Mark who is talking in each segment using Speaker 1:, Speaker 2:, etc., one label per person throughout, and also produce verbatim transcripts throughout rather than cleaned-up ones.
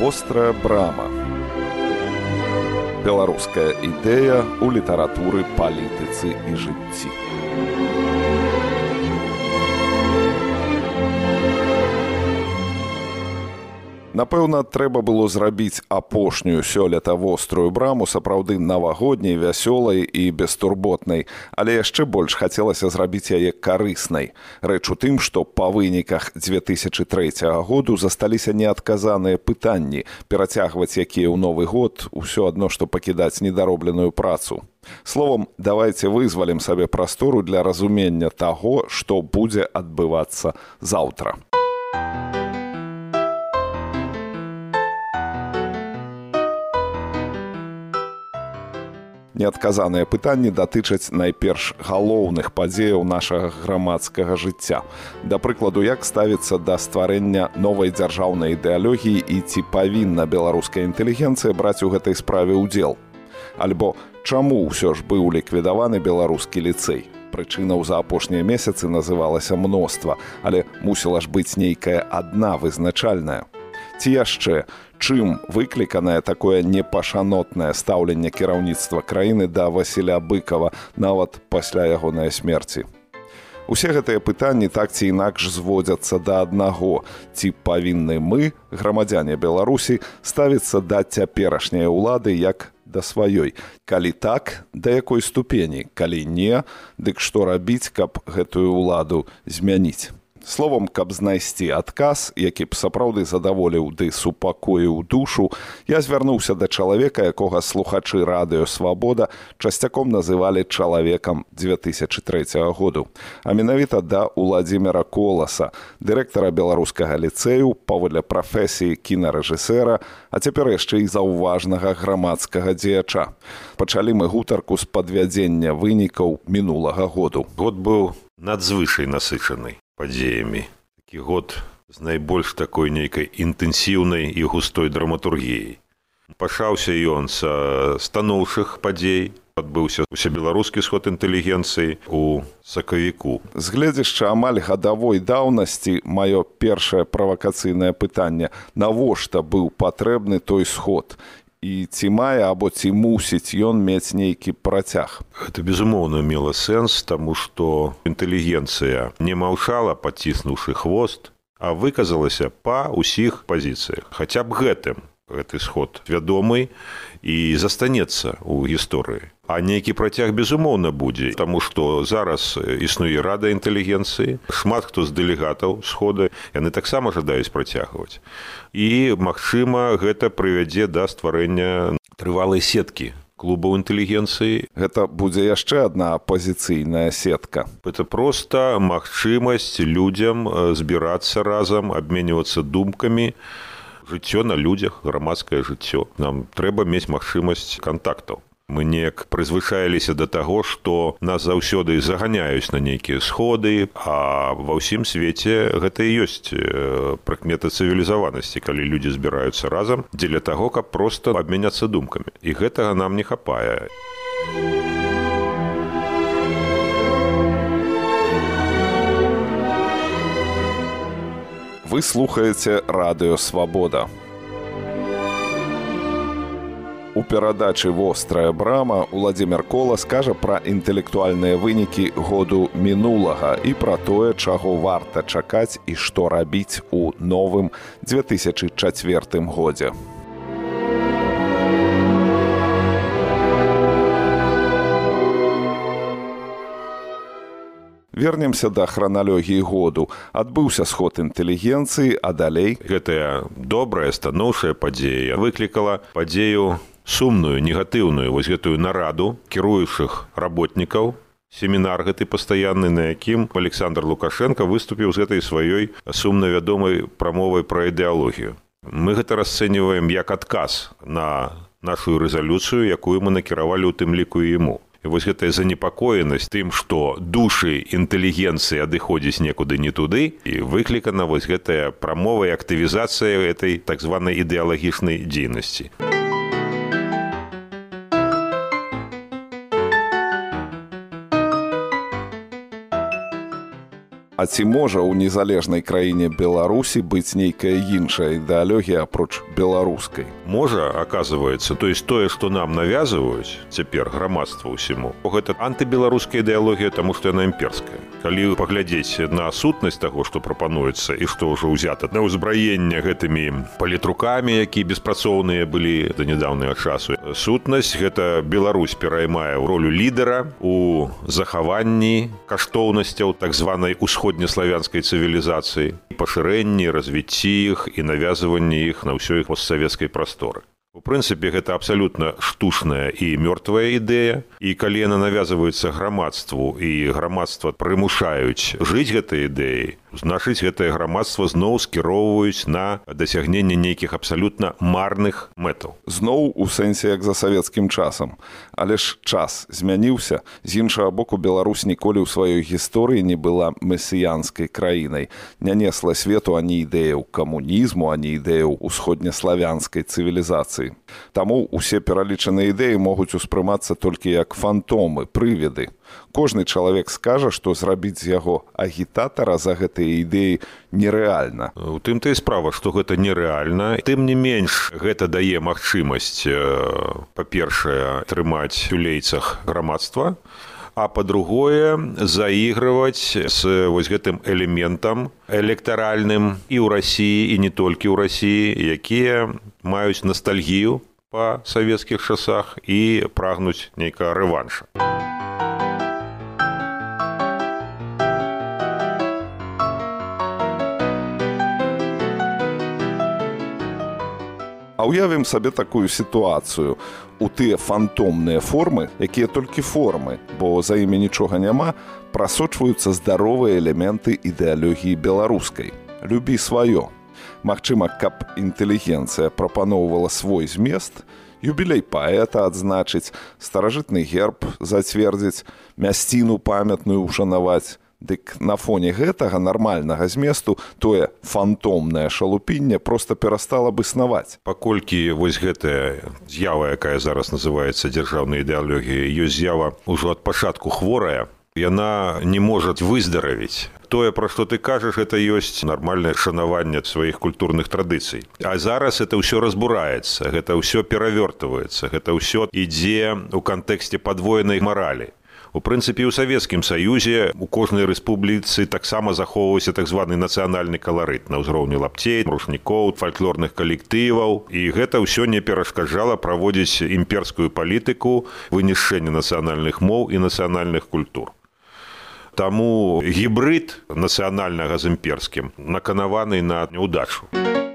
Speaker 1: Вострая брама. Беларуская ідэя ў літаратуры, палітыцы і жыцці. Напэўна, трэба было зрабіць апошнюю сёлета вострую браму сапраўды навагодняй, вясёлай і бестурботнай, але яшчэ больш хацелася зрабіць яе карыснай. Рэч у тым, што па выніках дзве тысячы трэцяга году засталіся неадказаныя пытанні, перацягваць якія ў Новы год усё адно, што пакідаць недаробленую працу. Словам, давайце вызвалім сабе прастору для разумення таго, што будзе адбывацца заўтра. Неадказаныя пытанні датычаць найперш галоўных падзеяў нашага грамадскага жыцця. Да прыкладу, як ставіцца да стварэння новай дзяржаўнай ідэалогіі і ці павінна беларуская інтэлігенцыя браць у гэтай справе ўдзел? Альбо чаму ўсё ж быў ліквідаваны беларускі ліцэй? Прычынаў за апошнія месяцы называлася мноства, але мусіла ж быць нейкая адна вызначальная. Ці яшчэ, чым выкліканае такое непашанотнае стаўленне кіраўніцтва краіны да Васіля Быкова нават пасля ягонай смерці? Усе гэтыя пытанні так ці інакш зводзяцца да аднаго. Ці павінны мы, грамадзяне Беларусі, ставіцца да цяперашняй улады як да сваёй? Калі так, да якой ступені? Калі не, дык што рабіць, каб гэтую ўладу змяніць? Словом, каб знайсці адказ, які б сапраўды задаволіў ды супакоіў душу, я звярнуўся да чалавека, якога слухачы радыё «Свабода» часцяком называлі чалавекам дзве тысячы трэцяга году. А менавіта да Уладзіміра Коласа, дырэктара беларускага ліцэю, паводле прафесіі кінарэжысэра, а цяпер яшчэ і заўважнага грамадскага дзеяча. Пачалі мы гутарку з падвядзення вынікаў мінулага году.
Speaker 2: Год быў надзвычай насычаны падзеямі. Такі год з найбольш такой нейкай інтэнсіўнай і густой драматургіяй. Пачаўся ён са станоўчых падзей, адбыўся усебеларускі сход інтэлігенцыі ў сакавіку.
Speaker 1: З гледзяшча амаль гадавой даўнасці маё першае правакацыйнае пытанне: навошта быў патрэбны той сход? І ці мае або ці мусіць ён мець нейкі працяг?
Speaker 2: Гэта, безумоўна, мела сэнс, таму што інтэлігенцыя не маўчала, паціснуўшы хвост, а выказалася па ўсіх пазіцыях. Хаця б гэтым гэты сход вядомы і застанецца ў гісторыі. А нейкі працяг, безумоўна, будзе, таму што зараз існуе рада інтэлігенцыі, шмат хто з дэлегатаў схода, яны таксама жадаюць працягваць. І, магчыма, гэта прывядзе да стварэння трывалай сеткі клубаў інтэлігенцыі.
Speaker 1: Гэта будзе яшчэ адна апазіцыйная сетка.
Speaker 2: Гэта проста магчымасць людзям збірацца разам, абменьвацца думкамі. Жыццё на людзях, грамадскае жыццё. Нам трэба мець магчымасць кантактаў. Мы неяк прызвычаіліся да таго, што нас заўсёды заганяюць на нейкія сходы, а ва ўсім свеце гэта і ёсць прыкмета цывілізаванасці, калі людзі збіраюцца разам дзеля таго, каб проста абмяняцца думкамі. І гэтага нам не хапае.
Speaker 1: Вы слухаеце радыё «Свабода». У перадачы «Вострая брама» Уладзімір Колас кажа пра інтэлектуальныя вынікі году мінулага і пра тое, чаго варта чакаць і што рабіць у новым дзве тысячы чацвёртым годзе. Вернемся да храналогіі году. Адбыўся сход інтэлігенцыі, а далей...
Speaker 2: Гэтая добрая, станоўчая падзея выклікала падзею сумную, негатыўную, вось гэтую нараду кіруючых работнікаў, семінар гэты пастаянны, на якім Александр Лукашенко выступіў з гэтай сваёй сумна вядомай прамовай пра ідэалогію. Мы гэта расцэньваем як адказ на нашу рэзалюцыю, якую мы накіравалі ў тым ліку і яму. І вось гэтая занепакоенасць тым, што душы інтэлігенцыі адыходзяць некуды не туды, і выклікана вось гэтая прамова і актывізацыя гэтай так званай ідэалагічнай дзейнасці.
Speaker 1: А А ці можа ў незалежнай краіне Беларусі быць нейкая іншая ідэалогія апроч беларускай?
Speaker 2: Можа, оказывается, то есть тое, што нам навязываюць цяпер грамадству ўсяму, гэта антыбеларуская ідэалогія, таму што яна імперская. Калі паглядзець на сутнасць таго, што прапануецца і што ўжо ўзята на ўзбраенне гэтымі палітрукамі, якія беспрацоўныя былі да нядаўнага часу, сутнасць гэта Беларусь пераймае ролю лідара у захаванні каштоўнасцяў так званай усходнеславянскай цывілізацыі, пашырэнні, развіцці іх і навязванні іх на ўсёй постсавецкай прасторы. У прынцыпе, гэта абсалютна штучная і мёртвая ідэя, і калі яна навязваецца грамадству, і грамадства прымушаюць жыць гэтай ідэяй, значыць, гэтае грамадства зноў скіроўваюць на дасягненне нейкіх абсалютна марных мэтаў.
Speaker 1: Зноў у сэнсе як за савецкім часам. Але ж час змяніўся. З іншага боку, Беларусь ніколі ў сваёй гісторыі не была месіянскай краінай. Не несла свету ані ідэяў камунізму, ані ідэяў усходнеславянскай цывілізацыі. Таму усе пералічаныя ідэі могуць успрымацца толькі як фантомы, прывіды. Кожны чалавек скажа, што зрабіць з яго агітатара за гэтыя ідэі нерэальна.
Speaker 2: У тым-то і справа, што гэта нерэальна. Тым не менш, гэта дае магчымасць, па-першае, трымаць у лейцах грамадства, а па-другое, заігрываць з вось гэтым элементам электаральным і ў Расіі, і не толькі ў Расіі, якія маюць ностальгію па савецкіх часах і прагнуць нейкага рэванша.
Speaker 1: А ўявім сабе такую сітуацыю. У тыя фантомныя формы, якія толькі формы, бо за імі нічога няма, прасочваюцца здаровыя элементы ідэалогіі беларускай. Любі сваё. Магчыма, каб інтэлігенцыя прапаноўвала свой змест, юбілей паэта адзначыць, старажытны герб зацвердзіць, мясціну памятную ушанаваць. Дык на фоне гэтага нармальнага зместу тое фантомнае шалупінне проста перастала б існаваць.
Speaker 2: Паколькі вось гэтая з'ява, якая зараз называецца дзяржаўнай ідэалогіяй, ёсць з'ява ўжо ад пачатку хворая, яна не можа выздаравіць. Тое, пра што ты кажаш, гэта ёсць нармальнае шанаванне сваіх культурных традыцый. А зараз это ўсё разбураецца, гэта ўсё перавёртваецца, гэта ўсё ідзе ў кантэксце падвоенай маралі. У прынцыпе, у Савецкім Саюзе у кожнай рэспубліцы таксама захоўваўся так званы нацыянальны каларыт на ўзроўні лапцей, рушнікоў, фальклорных калектываў. І гэта ўсё не перашкаджала праводзіць імперскую палітыку, вынішчэнне нацыянальных моў і нацыянальных культур. Таму гібрыд нацыянальнага з імперскім наканаваны на няўдачу.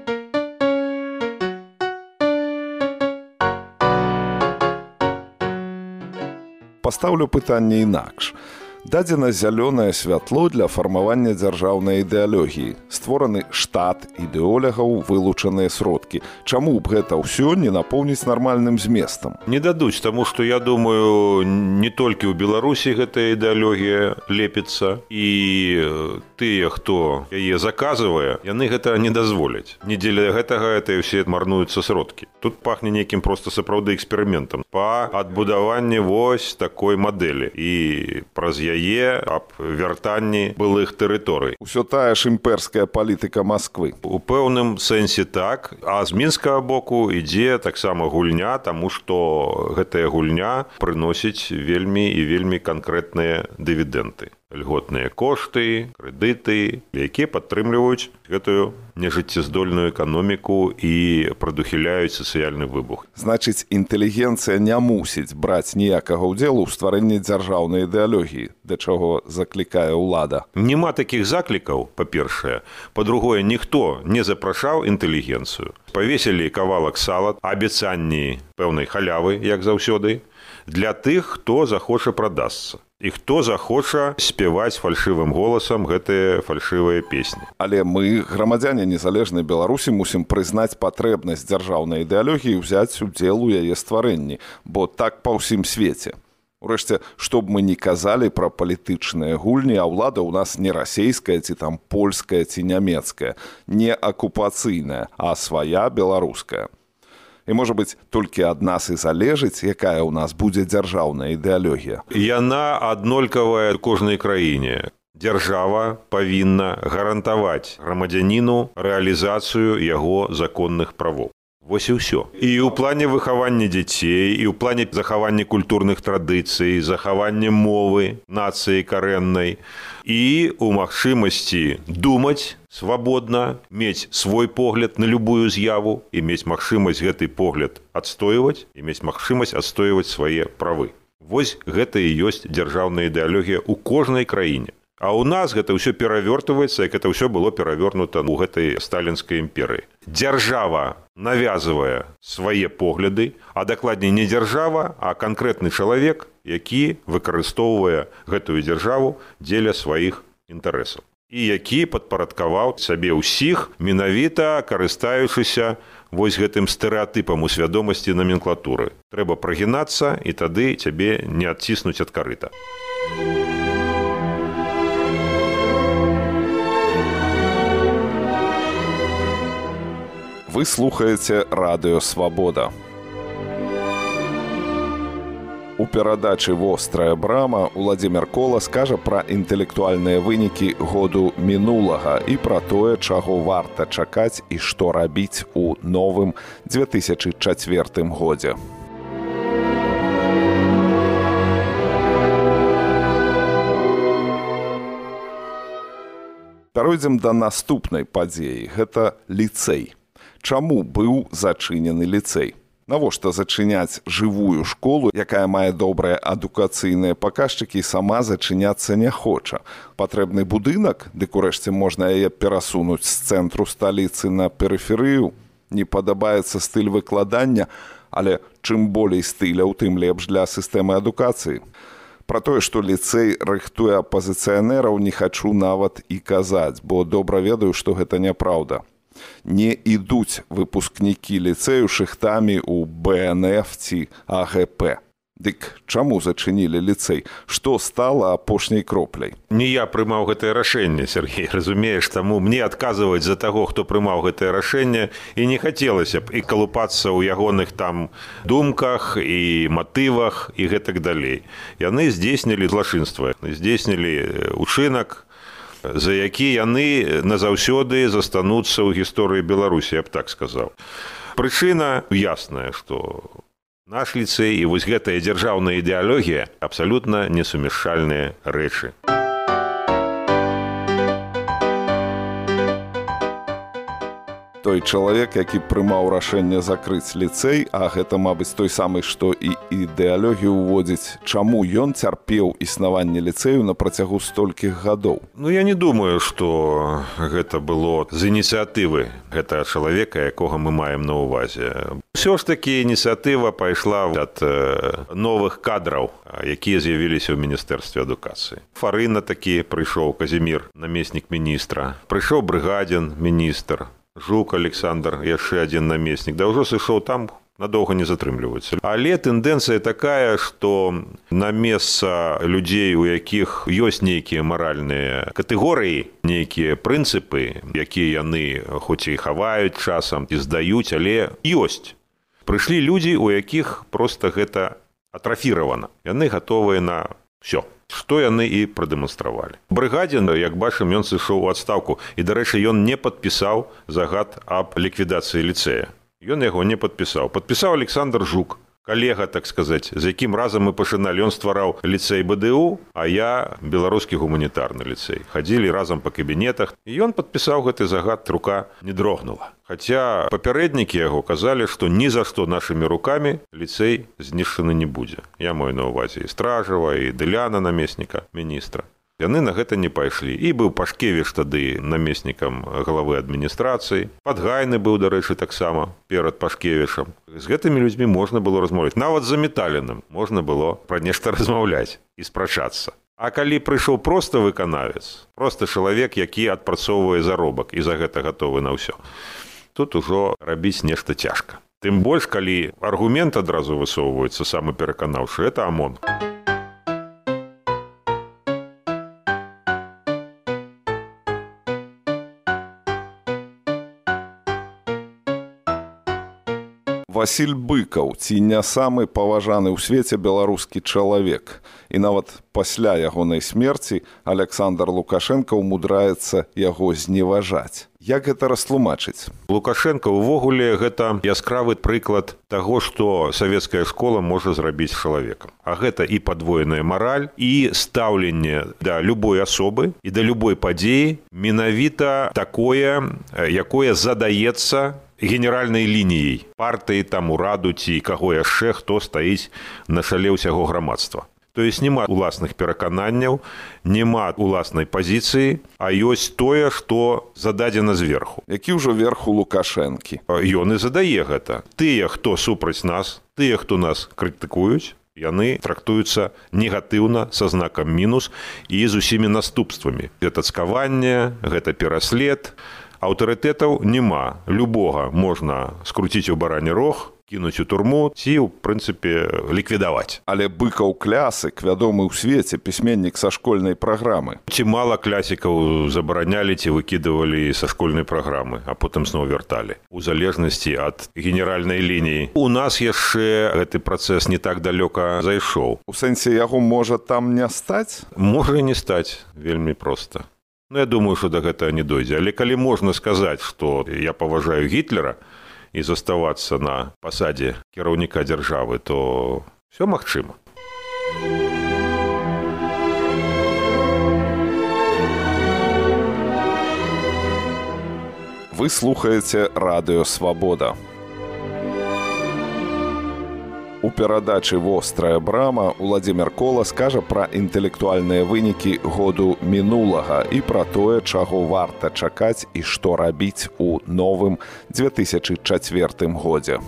Speaker 1: Пастаўлю пытанне інакш. Дадзена зялёнае святло для фармавання дзяржаўнай ідэалогіі. Створаны штат ідэолягаў, вылучаныя сродкі. Чаму б гэта ўсё не напоўніць нармальным зместам?
Speaker 2: Не дадуць, таму што, я думаю, не толькі ў Беларусі гэтая ідэалогія лепіцца, і тыя, хто яе заказвае, яны гэта не дазволяць. Не дзеля гэтага гэта ўсе марнуюцца сродкі. Тут пахне нейкім проста сапраўды эксперыментам па адбудаванні вось такой мадэлі і праз яе аб вяртанні былых тэрыторый.
Speaker 1: Усё тая ж імперская палітыка Масквы.
Speaker 2: У пэўным сэнсе так, а з мінскага боку ідзе таксама гульня, таму што гэтая гульня прыносіць вельмі і вельмі канкрэтныя дывідэнды. Льготныя кошты, крэдыты, якія падтрымліваюць гэтую нежыццяздольную эканоміку і прадухіляюць сацыяльны выбух.
Speaker 1: Значыць, інтэлігенцыя не мусіць браць ніякага ўдзелу ў стварэнні дзяржаўнай ідэалогіі, да чаго заклікае ўлада.
Speaker 2: Нема такіх заклікаў, па-першае. Па-другое, ніхто не запрашаў інтэлігенцыю. Павесілі кавалак сала, абяцанні пэўнай халявы, як заўсёды, для тых, хто захоча прадасца. І хто захоча спяваць фальшывым голасам гэтыя фальшывыя песні.
Speaker 1: Але мы, грамадзяне незалежнай Беларусі, мусім прызнаць патрэбнасць дзяржаўнай ідэалогіі і ўзяць удзел у яе стварэнні, бо так па ўсім свеце. Урэшце, што б мы не казалі пра палітычныя гульні, а ўлада ў нас не расейская, ці там польская, ці нямецкая, не акупацыйная, а свая беларуская. І, можа быць, толькі ад нас і залежыць, якая ў нас будзе дзяржаўная ідэалогія.
Speaker 2: Яна аднолькавая кожнай краіне. дзяржава павінна гарантаваць грамадзяніну рэалізацыю яго законных правоў. Вось і ўсё. І ў плане выхавання дзяцей, і ў плане захавання культурных традыцый, захавання мовы нацыі карэннай, і ў магчымасці думаць свабодна, мець свой погляд на любую з'яву, і мець магчымасць гэты погляд адстойваць, і мець магчымасць адстойваць свае правы. Вось гэта і ёсць дзяржаўная ідэалогія ў кожнай краіне. А ў нас гэта ўсё перавёртваецца, як это ўсё было перавёрнута ў гэтай сталінскай імперыі. Дзяржава навязывае свае погляды, а дакладней не дзяржава, а канкрэтны чалавек, які выкарыстоўвае гэтую дзяржаву дзеля сваіх інтарэсаў. І які падпарадкаваў сабе ўсіх, менавіта карыстаючыся вось гэтым стэрэатыпам у свядомасці наменклатуры. Трэба прагінацца, і тады цябе не адціснуць ад карыта.
Speaker 1: Вы слухаеце радыё «Свабода». У перадачы «Вострая брама» Уладзімір Кола скажа пра інтэлектуальныя вынікі году мінулага і пра тое, чаго варта чакаць і што рабіць у новым две тысячы чацвёртым годзе. Пяройдзем да наступнай падзеі. Гэта ліцэй. Чаму быў зачынены ліцэй? Навошта зачыняць жывую школу, якая мае добрыя адукацыйныя паказчыкі, сама зачыняцца не хоча? Патрэбны будынак, дык урэшце можна яе перасунуць з цэнтру сталіцы на перыферыю. Не падабаецца стыль выкладання, але чым болей стыляў, тым лепш для сістэмы адукацыі. Пра тое, што ліцэй рыхтуе апазіцыянераў, не хачу нават і казаць, бо добра ведаю, што гэта няпраўда. Не ідуць выпускнікі ліцэю шыхтамі ў бэ эн эф ці а гэ пэ. Дык чаму зачынілі ліцэй? Што стала апошняй кропляй?
Speaker 2: Не я прымаў гэтае рашэнне, Сергей, разумееш, таму мне адказваць за таго, хто прымаў гэтае рашэнне, і не хацелася б і калупацца ў ягоных там думках і матывах і гэтак далей. Яны здзейснілі злачынства, здзейснілі учынак, за які яны назаўсёды застануцца ў гісторыі Беларусі, я б так сказаў. Прычына ясная, што наш ліцэй і вось гэтая дзяржаўная ідэалогія абсалютна несумяшчальныя рэчы.
Speaker 1: Той чалавек, які прымаў рашэнне закрыць ліцэй, а гэта, мабыць, той самы, што і ідэалогію ўводзіць, чаму ён цярпеў існаванне ліцэю на працягу столькіх гадоў?
Speaker 2: Ну, я не думаю, што гэта было з ініцыятывы гэтага чалавека, якога мы маем на ўвазе. Усё ж такі ініцыятыва пайшла ад новых кадраў, якія з'явіліся ў міністэрстве адукацыі. Фарына такі прыйшоў, Казімір, намеснік міністра, прыйшоў Брыгадзін, міністр, Жук Александр, яшчэ адзін намеснік, да ўжо сышоў там, надоўга не затрымліваюцца. Але тэндэнцыя такая, што на месца людзей, у якіх ёсць нейкія маральныя катэгорыі, нейкія прынцыпы, якія яны хоць і хаваюць часам, і здаюць, але ёсць. Прыйшлі людзі, у якіх проста гэта атрафіравана. Яны гатовыя на ўсё. Што яны і прадэманстравалі. Брыгадзін, як бачым, ён сышоў у адстаўку. І, дарэчы, ён не падпісаў загад аб ліквідацыі ліцэя. Ён яго не падпісаў. Падпісаў Александр Жук, калега, так сказаць, з якім разам мы пачыналі. Ён ствараў ліцэй бэ дэ у, а я беларускі гуманітарны ліцэй. Хадзілі разам па кабінетах. І ён падпісаў гэты загад, рука не дрогнула. Хаця папярэднікі яго казалі, што ні за што нашымі рукамі ліцэй знішчаны не будзе. Я маю на ўвазе і Стражава, і Дыляна, намесніка міністра. Яны на гэта не пайшлі. І быў Пашкевіч тады намеснікам главы адміністрацыі. Падгайны быў, дарэчы, таксама перад Пашкевічам. З гэтымі людзьмі можна было размаўляць. Нават за Металіным можна было пра нешта размаўляць і спрачацца. А калі прыйшоў проста выканавец, проста чалавек, які адпрацоўвае заробак і за гэта гатовы на ўсё, тут ужо рабіць нешта цяжка. Тым больш, калі аргумент адразу высоўваецца, самы пераканаўшы, это ОМОН.
Speaker 1: Васіль Быкаў ці не самы паважаны ў свеце беларускі чалавек. І нават пасля ягонай смерці Александр Лукашенко ўмудраецца яго зневажаць. Як гэта растлумачыць?
Speaker 2: Лукашенко ўвогуле гэта яскравы прыклад таго, што савецкая школа можа зрабіць чалавекам. А гэта і падвоеная мараль, і стаўленне да любой асобы і да любой падзеі менавіта такое, якое задаецца генеральнай лініяй партыі, там ураду ці каго яшчэ, хто стаіць на чале ўсяго грамадства. То есть няма уласных перакананняў, няма уласнай пазіцыі, а ёсць тое, што зададзена зверху.
Speaker 1: Які ўжо верх у Лукашэнкі?
Speaker 2: Ён і задае гэта. Тыя, хто супраць нас, тыя, хто нас крытыкуюць, яны трактуюцца негатыўна, са знакам мінус і з усімі наступствамі. Гэта цкаванне, гэта пераслед. Аўтарытэтаў няма. Любога можна скруціць у баране рог, кінуць у турму ці, ў прынцыпе, ліквідаваць.
Speaker 1: Але Быкаў клясык, вядомы ў свеце, пісьменнік са школьнай праграмы.
Speaker 2: Ці мала клясікаў забаранялі ці выкідывалі са школьнай праграмы, а потым зноў вярталі. У залежнасці ад генеральнай лініі. У нас яшчэ гэты працэс не так далёка зайшоў.
Speaker 1: У сэнсе яго можа там не стаць?
Speaker 2: Можа і не стаць, вельмі проста. Ну, я думаю, што да гэтага не дойдзе. Але калі можна сказаць, што я паважаю Гітлера і заставацца на пасадзе кіраўніка дзяржавы, то ўсё магчыма.
Speaker 1: Вы слухаеце радыё «Свабода». У перадачы «Вострая брама» Уладзімір Кола скажа пра інтэлектуальныя вынікі году мінулага і пра тое, чаго варта чакаць і што рабіць у новым две тысячы чацвёртым годзе.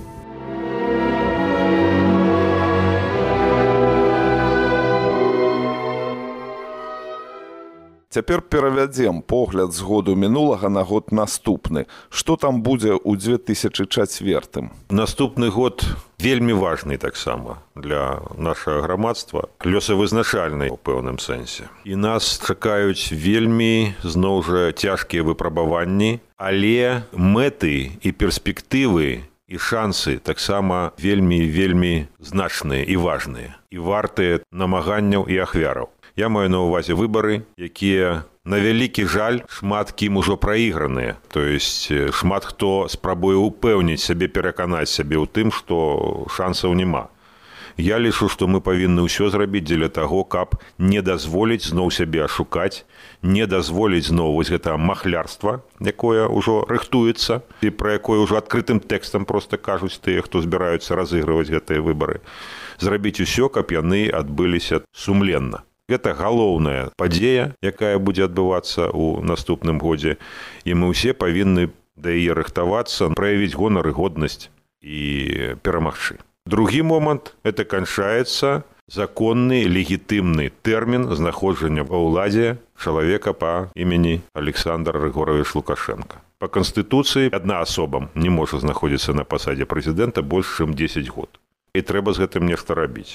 Speaker 1: Цяпер перавядзем погляд з году мінулага на год наступны. Што там будзе ў две тысячы чацвёртым?
Speaker 2: Наступны год вельмі важны таксама для нашага грамадства, лёсавызначальны ў пэўным сэнсе. І нас чакаюць вельмі, зноў жа, цяжкія выпрабаванні, але мэты і перспектывы і шансы таксама вельмі-вельмі значныя і важныя, і вартыя намаганняў і ахвяраў. Я маю на ўвазе выбары, якія, на вялікі жаль, шмат кім ужо праіграныя. То есть шмат хто спрабуе упэўніць сябе, пераканаць сябе ў тым, што шансаў няма. Я лічу, што мы павінны ўсё зрабіць дзеля таго, каб не дазволіць зноў сябе ашукаць, не дазволіць зноў вось гэта махлярства, якое ўжо рыхтуецца, і пра якое ўжо адкрытым тэкстам проста кажуць тыя, хто збіраюцца разыгрываць гэтыя выбары. Зрабіць усё, каб яны адбыліся сумленна. Гэта галоўная падзея, якая будзе адбывацца ў наступным годзе, і мы ўсе павінны да яе рыхтавацца, праявіць гонар і годнасць і перамагчы. Другі момант – это канчаецца законны, легітымны тэрмін знаходжання ва ўладзе чалавека па імені Александр Григорович Лукашенко. Па Канстытуцыі адна асоба не можа знаходзіцца на пасадзе прэзідэнта больш, чым дзесяць год. І трэба з гэтым нешта рабіць.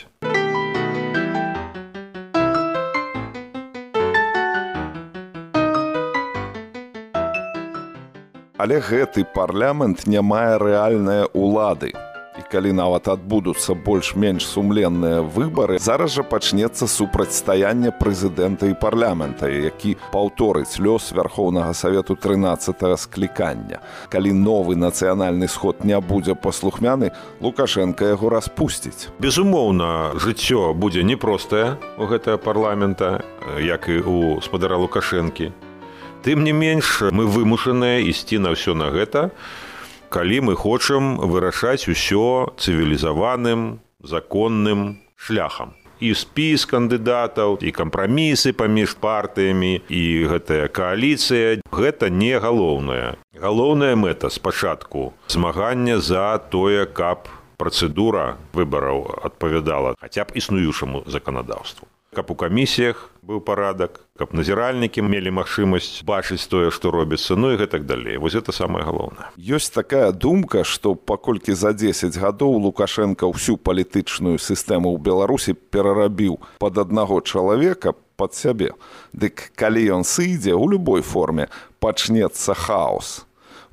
Speaker 1: Але гэты парламент не мае рэальнае ўлады. І калі нават адбудуцца больш-менш сумленныя выбары, зараз жа пачнецца супрацьстаянне прэзідэнта і парламента, які паўторыць лёс Вярхоўнага Савету трынаццатага склікання. Калі новы нацыянальны сход не будзе паслухмяны, Лукашенко яго распусціць.
Speaker 2: Безумоўна, жыццё будзе непростае у гэтага парламента, як і у спадара Лукашэнкі. Тым не менш, мы вымушаныя ісці на ўсё на гэта, калі мы хочам вырашаць усё цывілізаваным, законным шляхам. І спіс кандыдатаў, і кампрамісы паміж партыямі, і гэтая кааліцыя – гэта не галоўнае. Галоўная мэта спачатку – змагання за тое, каб працэдура выбараў адпавядала хаця б існуючаму заканадаўству. Каб у камісіях быў парадак, каб назіральнікі мелі магчымасць бачыць тое, што робіцца, ну і гэтак далей. Вось гэта самае галоўнае.
Speaker 1: Ёсць такая думка, што паколькі за дзесяць гадоў Лукашенко ўсю палітычную сістэму ў Беларусі перарабіў пад аднаго чалавека, пад сябе. Дык калі ён сыдзе ў любой форме, пачнецца хаос.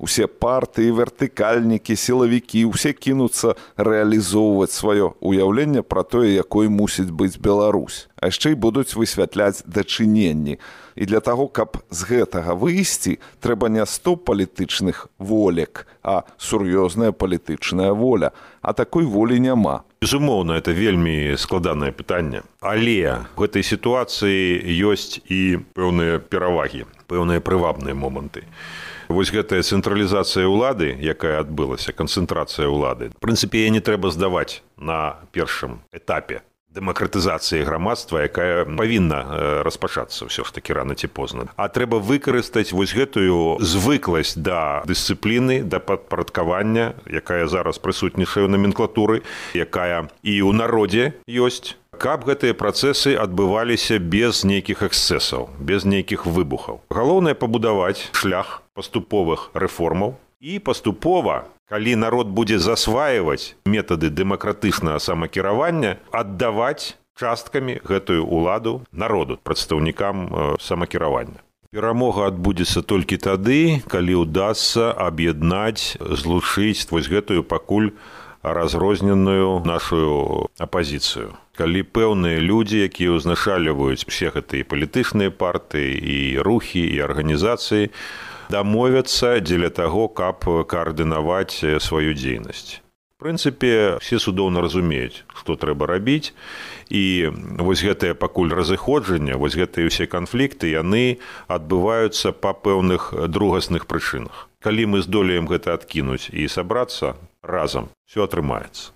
Speaker 1: Усе партыі, вертыкальнікі, сілавікі, усе кінуцца рэалізоўваць сваё ўяўленне пра тое, якой мусіць быць Беларусь. А яшчэ і будуць высвятляць дачыненні. І для таго, каб з гэтага выйсці, трэба не сто палітычных волек, а сур'ёзная палітычная воля. А такой волі няма.
Speaker 2: Безумоўна, это вельмі складанае пытанне. Але в гэтай сітуацыі ёсць і пэўныя перавагі, пэўныя прывабныя моманты. Вось гэтая цэнтралізацыя ўлады, якая адбылася, канцэнтрацыя ўлады, в прынцыпе, яе не трэба здаваць на першым этапе дэмакратызацыі грамадства, якая павінна распачацца ўсё ж такі рана ці позна. А трэба выкарыстаць вось гэтую звыкласць да дысцыпліны, да падпарадкавання, якая зараз прысутнічае ў наменклатуры, якая і ў народзе ёсць, каб гэтыя працэсы адбываліся без нейкіх эксцэсаў, без нейкіх выбухаў. Галоўнае пабудаваць шлях паступовых рэформаў і паступова, калі народ будзе засваиваць метады дэмакратычнага самакіравання, аддаваць часткамі гэтую ўладу народу, прадстаўнікам самакіравання. Перамога адбудзецца толькі тады, калі ўдасца аб'яднаць, злучыць вось гэтую пакуль разрозненую нашу апазіцыю. Калі пэўныя людзі, якія ўзначальваюць усе гэтыя палітычныя партыі і рухі і арганізацыі, дамовяцца дзеля таго, каб каардынаваць сваю дзейнасць. В прынцыпе, все цудоўна разумеюць, што трэба рабіць, і вось гэтае пакуль разыходжанне, вось гэтыя ўсе канфлікты, яны адбываюцца па пэўных другасных прычынах. Калі мы здолеем гэта адкінуць і сабрацца разам, все атрымаецца.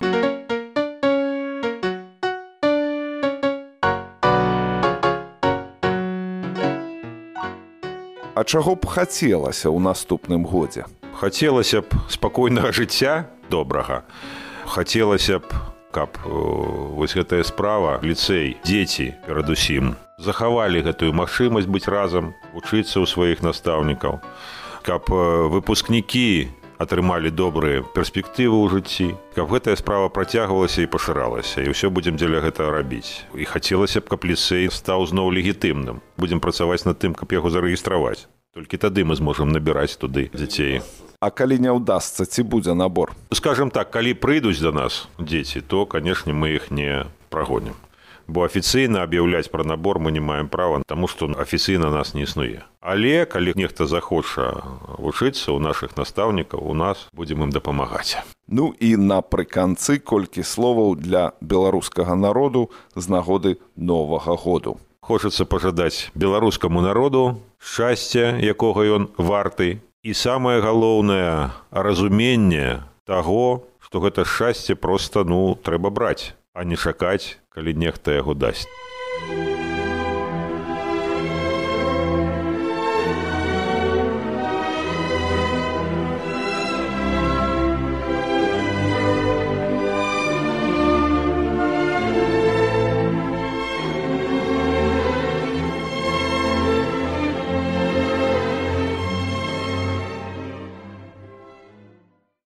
Speaker 1: А чаго б хацелася ў наступным годзе?
Speaker 2: Хацелася б спакойнага жыцця добрага. Хацелася б, каб вось гэтая справа, ліцэй, дзеці, перадусім, захавалі гэтую магчымасць быць разам, вучыцца ў сваіх настаўнікаў, каб выпускнікі атрымалі добрыя перспектывы ў жыцці, каб гэтая справа працягвалася і пашыралася, і ўсё будзем дзеля гэтага рабіць. І хацелася б, каб ліцэй стаў зноў легітымным. Будзем працаваць над тым, каб яго зарэгістраваць. Толькі тады мы зможам набіраць туды дзяцей.
Speaker 1: А калі не ўдасца, ці будзе набор?
Speaker 2: Скажам так, калі прыйдуць да нас дзеці, то, канешне, мы іх не прагонім. Бо афіцыйна аб'яўляць пра набор мы не маем права, таму што афіцыйна нас не існуе. Але калі нехта захоча вучыцца ў нашых настаўнікаў, у нас будзем ім дапамагаць.
Speaker 1: Ну і напрыканцы колькі словаў для беларускага народу з нагоды Новага году.
Speaker 2: Хочацца пажадаць беларускаму народу шчасця, якога ён варты, і самае галоўнае разуменне таго, што гэта шчасце проста, ну, трэба браць, а не чакаць, калі нехта яго дасць.